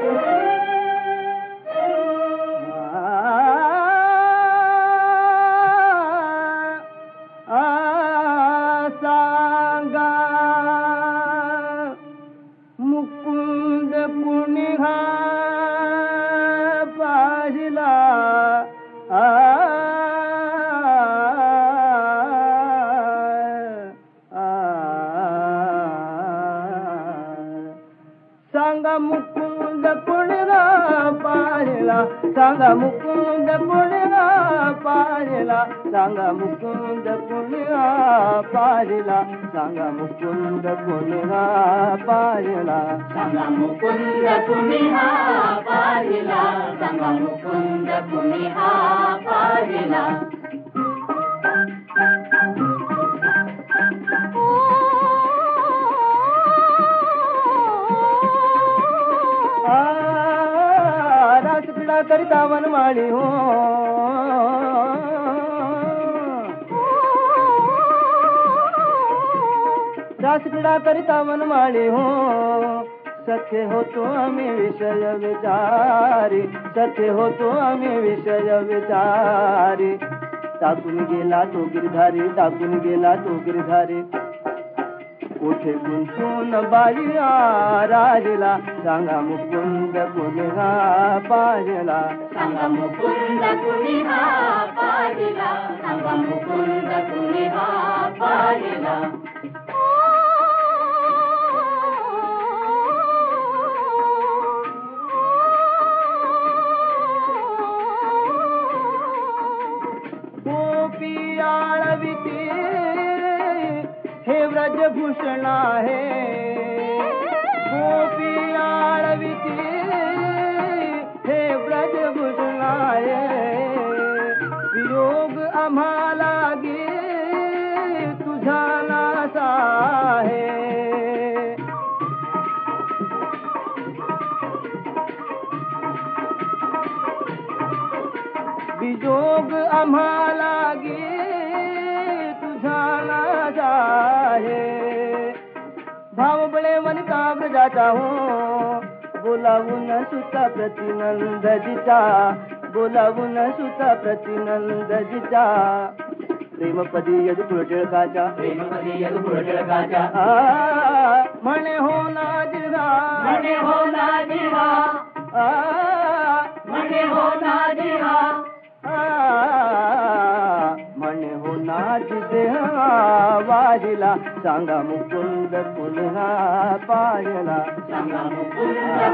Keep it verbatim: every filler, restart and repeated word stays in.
मुकुंद पुनिहा पाहिला सांगा मुकुंद पुनिहा पाहिला सांगा मुकुंद पुनिहा पाहिला सांगा मुकुंद पुनिहा पाहिला सांगा मुकुंद पुनिहा पाहिला सांगा मुकुंद पुनिहा पाहिला सांगा मुकुंद पुनिहा पाहिला रासक्रीडा करिता वनमाळी हो रासक्रीडा करिता वनमाळी हो सखे होतो आम्ही विषय विचारी सखे होतो आम्ही विषय विचारी टाकून गेला तो गिरधारी टाकून गेला तो गिरधारी कुठे गुंतून बाई राहिला सांगा मुकुंद पुनिहा पाहिला सांगा मुकुंद पुनिहा पाहिला सांगा मुकुंद पुनिहा पाहिला गोपी आळविती हे व्रजभूषण आहे गोपी आळविती हे व्रजभूषण आहे वियोग आम्हाला गे तुझा नाश आहे वियोग आम्हाला गे तुझा नाश आहे भाव बळे वनिता व्रजाचा हो बोलावून सुता प्रतिनंदजीचा बोलावून सुता प्रतिनंदजीचा प्रेमपदी यदुकुळ टिळकाच्या प्रेमपदी यदुकुळ टिळकाच्या म्हणे हो ना जिल्हा म्हणे हो ना जिल्हा म्हणे हो ना जिल्हा म्हणे हो ना जिल्हा वाहिला सांगा मुकुंद पुन्हा पाहिला सांगा मुकुंद